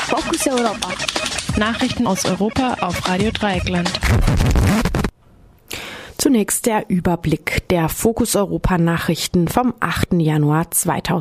Fokus Europa. Nachrichten aus Europa auf Radio Dreieckland. Zunächst der Überblick der Fokus Europa Nachrichten vom 8. Januar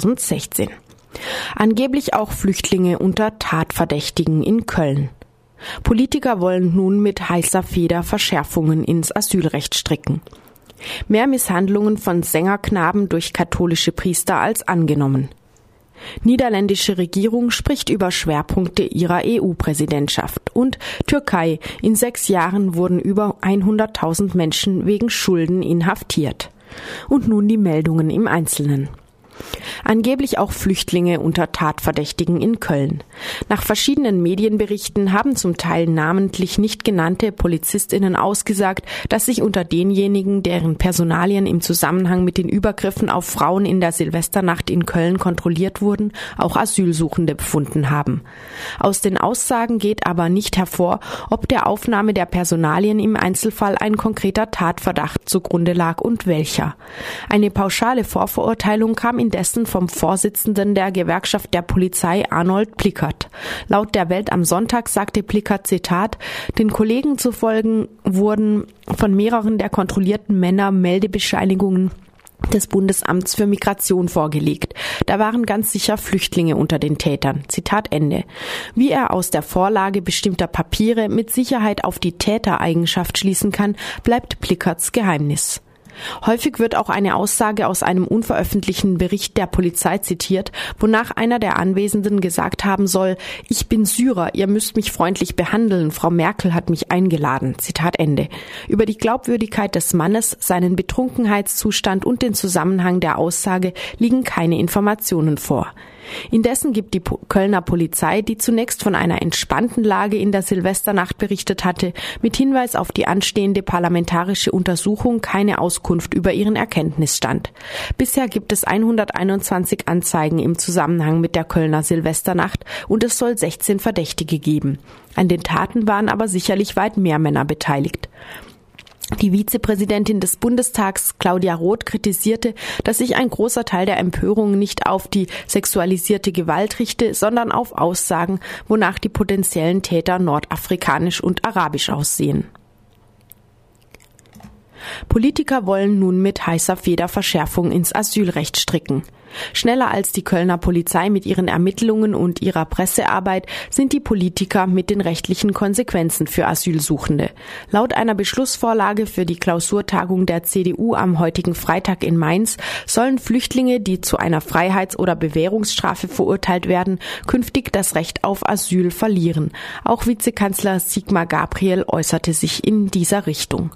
2016. Angeblich auch Flüchtlinge unter Tatverdächtigen in Köln. Politiker wollen nun mit heißer Feder Verschärfungen ins Asylrecht stricken. Mehr Misshandlungen von Sängerknaben durch katholische Priester als angenommen. Niederländische Regierung spricht über Schwerpunkte ihrer EU-Präsidentschaft. Und Türkei: In 6 Jahren wurden über 100.000 Menschen wegen Schulden inhaftiert. Und nun die Meldungen im Einzelnen. Angeblich auch Flüchtlinge unter Tatverdächtigen in Köln. Nach verschiedenen Medienberichten haben zum Teil namentlich nicht genannte PolizistInnen ausgesagt, dass sich unter denjenigen, deren Personalien im Zusammenhang mit den Übergriffen auf Frauen in der Silvesternacht in Köln kontrolliert wurden, auch Asylsuchende befunden haben. Aus den Aussagen geht aber nicht hervor, ob der Aufnahme der Personalien im Einzelfall ein konkreter Tatverdacht zugrunde lag und welcher. Eine pauschale Vorverurteilung kam indessen vom Vorsitzenden der Gewerkschaft der Polizei Arnold Plickert. Laut der Welt am Sonntag sagte Plickert, Zitat, den Kollegen zufolge wurden von mehreren der kontrollierten Männer Meldebescheinigungen des Bundesamts für Migration vorgelegt. Da waren ganz sicher Flüchtlinge unter den Tätern. Zitat Ende. Wie er aus der Vorlage bestimmter Papiere mit Sicherheit auf die Tätereigenschaft schließen kann, bleibt Plickerts Geheimnis. Häufig wird auch eine Aussage aus einem unveröffentlichten Bericht der Polizei zitiert, wonach einer der Anwesenden gesagt haben soll, ich bin Syrer, ihr müsst mich freundlich behandeln, Frau Merkel hat mich eingeladen. Zitat Ende. Über die Glaubwürdigkeit des Mannes, seinen Betrunkenheitszustand und den Zusammenhang der Aussage liegen keine Informationen vor. Indessen gibt die Kölner Polizei, die zunächst von einer entspannten Lage in der Silvesternacht berichtet hatte, mit Hinweis auf die anstehende parlamentarische Untersuchung keine Auskunft über ihren Erkenntnisstand. Bisher gibt es 121 Anzeigen im Zusammenhang mit der Kölner Silvesternacht und es soll 16 Verdächtige geben. An den Taten waren aber sicherlich weit mehr Männer beteiligt. Die Vizepräsidentin des Bundestags, Claudia Roth, kritisierte, dass sich ein großer Teil der Empörung nicht auf die sexualisierte Gewalt richte, sondern auf Aussagen, wonach die potenziellen Täter nordafrikanisch und arabisch aussehen. Politiker wollen nun mit heißer Feder Verschärfung ins Asylrecht stricken. Schneller als die Kölner Polizei mit ihren Ermittlungen und ihrer Pressearbeit sind die Politiker mit den rechtlichen Konsequenzen für Asylsuchende. Laut einer Beschlussvorlage für die Klausurtagung der CDU am heutigen Freitag in Mainz sollen Flüchtlinge, die zu einer Freiheits- oder Bewährungsstrafe verurteilt werden, künftig das Recht auf Asyl verlieren. Auch Vizekanzler Sigmar Gabriel äußerte sich in dieser Richtung.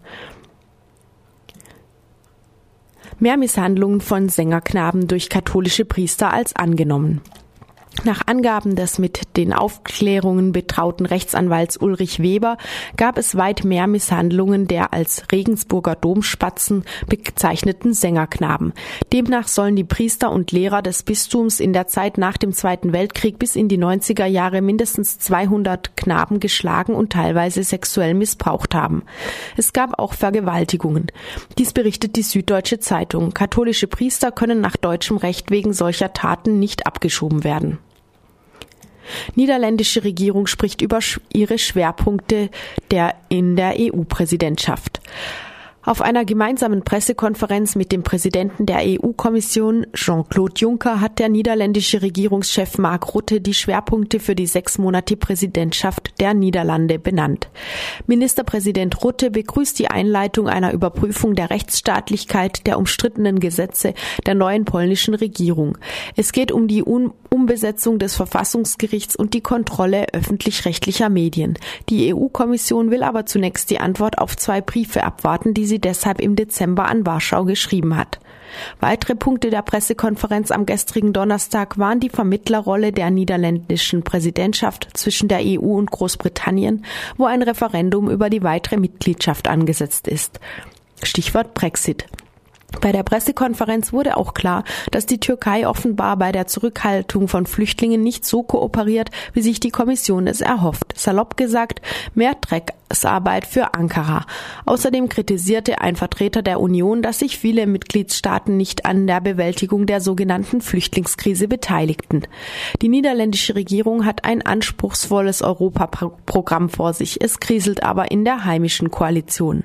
Mehr Misshandlungen von Sängerknaben durch katholische Priester als angenommen. Nach Angaben des mit den Aufklärungen betrauten Rechtsanwalts Ulrich Weber gab es weit mehr Misshandlungen der als Regensburger Domspatzen bezeichneten Sängerknaben. Demnach sollen die Priester und Lehrer des Bistums in der Zeit nach dem Zweiten Weltkrieg bis in die 90er Jahre mindestens 200 Knaben geschlagen und teilweise sexuell missbraucht haben. Es gab auch Vergewaltigungen. Dies berichtet die Süddeutsche Zeitung. Katholische Priester können nach deutschem Recht wegen solcher Taten nicht abgeschoben werden. Niederländische Regierung spricht über ihre Schwerpunkte in der EU-Präsidentschaft. Auf einer gemeinsamen Pressekonferenz mit dem Präsidenten der EU-Kommission, Jean-Claude Juncker, hat der niederländische Regierungschef Mark Rutte die Schwerpunkte für die 6-monatige Präsidentschaft der Niederlande benannt. Ministerpräsident Rutte begrüßt die Einleitung einer Überprüfung der Rechtsstaatlichkeit der umstrittenen Gesetze der neuen polnischen Regierung. Es geht um die Umbesetzung des Verfassungsgerichts und die Kontrolle öffentlich-rechtlicher Medien. Die EU-Kommission will aber zunächst die Antwort auf 2 Briefe abwarten, die sie deshalb im Dezember an Warschau geschrieben hat. Weitere Punkte der Pressekonferenz am gestrigen Donnerstag waren die Vermittlerrolle der niederländischen Präsidentschaft zwischen der EU und Großbritannien, wo ein Referendum über die weitere Mitgliedschaft angesetzt ist. Stichwort Brexit. Bei der Pressekonferenz wurde auch klar, dass die Türkei offenbar bei der Zurückhaltung von Flüchtlingen nicht so kooperiert, wie sich die Kommission es erhofft. Salopp gesagt, mehr Drecksarbeit für Ankara. Außerdem kritisierte ein Vertreter der Union, dass sich viele Mitgliedstaaten nicht an der Bewältigung der sogenannten Flüchtlingskrise beteiligten. Die niederländische Regierung hat ein anspruchsvolles Europaprogramm vor sich. Es kriselt aber in der heimischen Koalition.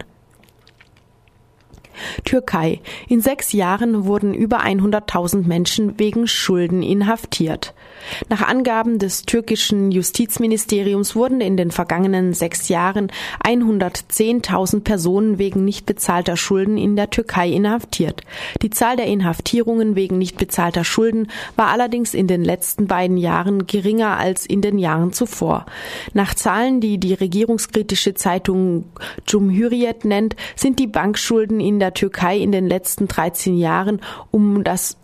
Türkei. In 6 Jahren wurden über 100.000 Menschen wegen Schulden inhaftiert. Nach Angaben des türkischen Justizministeriums wurden in den vergangenen 6 Jahren 110.000 Personen wegen nicht bezahlter Schulden in der Türkei inhaftiert. Die Zahl der Inhaftierungen wegen nicht bezahlter Schulden war allerdings in den letzten beiden Jahren geringer als in den Jahren zuvor. Nach Zahlen, die die regierungskritische Zeitung Cumhuriyet nennt, sind die Bankschulden in der Türkei in den letzten 13 Jahren um das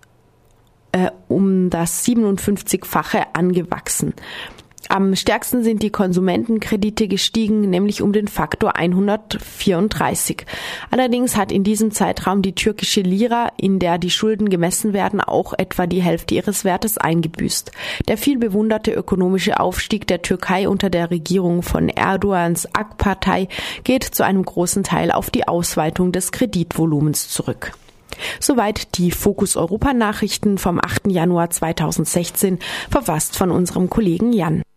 57-fache angewachsen. Am stärksten sind die Konsumentenkredite gestiegen, nämlich um den Faktor 134. Allerdings hat in diesem Zeitraum die türkische Lira, in der die Schulden gemessen werden, auch etwa die Hälfte ihres Wertes eingebüßt. Der viel bewunderte ökonomische Aufstieg der Türkei unter der Regierung von Erdogans AK-Partei geht zu einem großen Teil auf die Ausweitung des Kreditvolumens zurück. Soweit die Fokus Europa Nachrichten vom 8. Januar 2016, verfasst von unserem Kollegen Jan.